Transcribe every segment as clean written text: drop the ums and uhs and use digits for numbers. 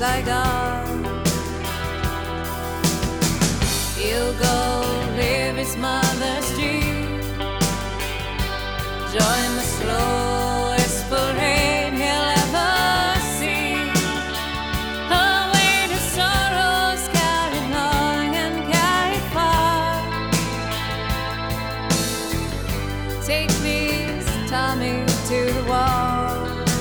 Saigon. He'll go live his mother's dream, join the slowest parade he'll ever see. Her weight of sorrows carried long and carried far. Take these, Tommy, to the wall.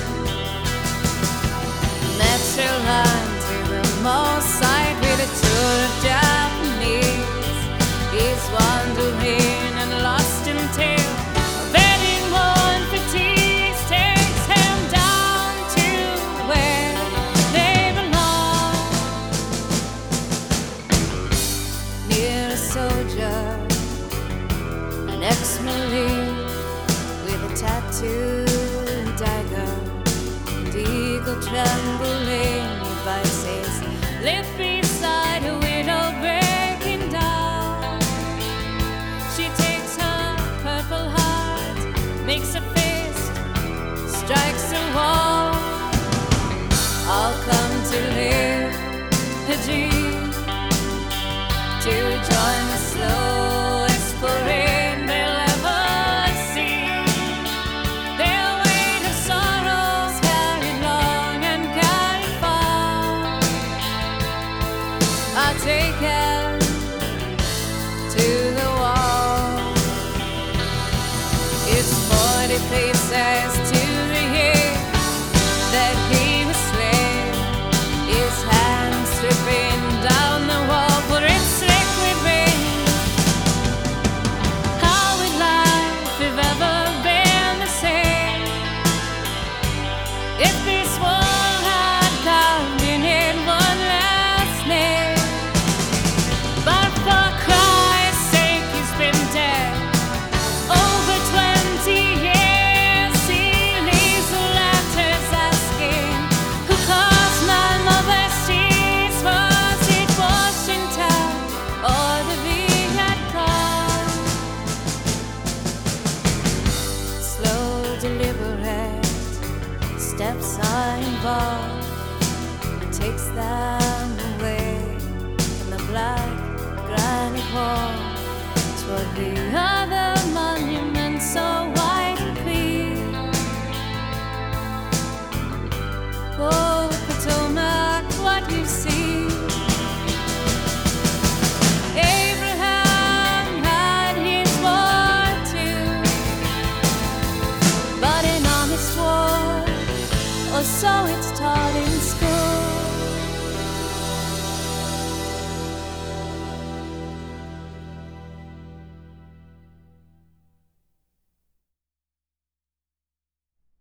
Natural line to the most side with a tour of Japanese. He's wandering and lost in tale. Betting one fatigues takes him down to where they belong. Near a soldier, an ex-marine with a tattooed dagger, and eagle trembling by his lip beside a widow breaking down. She takes her purple heart, makes a fist, strikes a wall. I'll come to live a dream, to join the slowest parade they'll ever see. Their weight of sorrows carried long and carried far. I'll take him to the wall. It's 40 paces to the year that he was slain. His hands stripping down the wall for its liquid rain. How would life have ever been the same if this world had come in one last name? But for Christ's sake, he's been dead over 20 years. He leaves the letters asking who caused my mother's tears. Was it Washington or the Viet Cong? Slow, deliberate steps are involved. It takes them away from the black granite wall toward the other monument so white and clean. Oh, Potomac, what you see. Abraham had his war too, but an honest war, or so it's taught in school.